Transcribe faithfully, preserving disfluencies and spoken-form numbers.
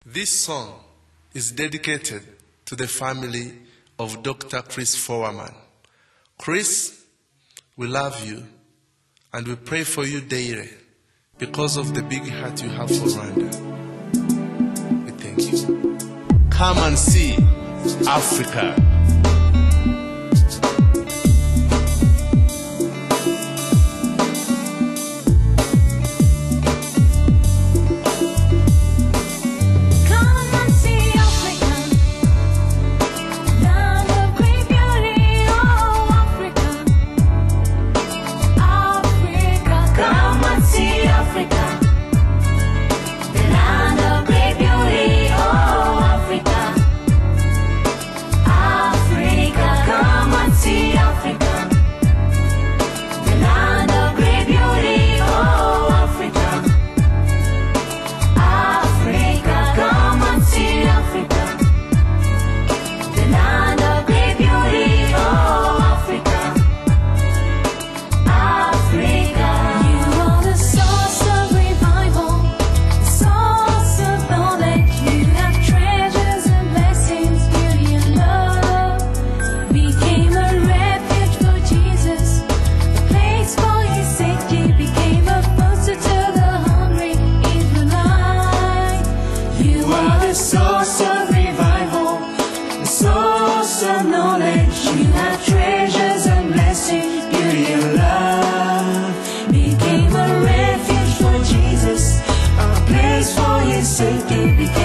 This song is dedicated to the family of Doctor Chris Foreman. Chris, we love you and we pray for you daily because of the big heart you have for Rwanda. We thank you. Come and see Africa. Source of revival, the source of knowledge. You have treasures and blessings, beauty and love. Became a refuge for Jesus, a place for his safety. Became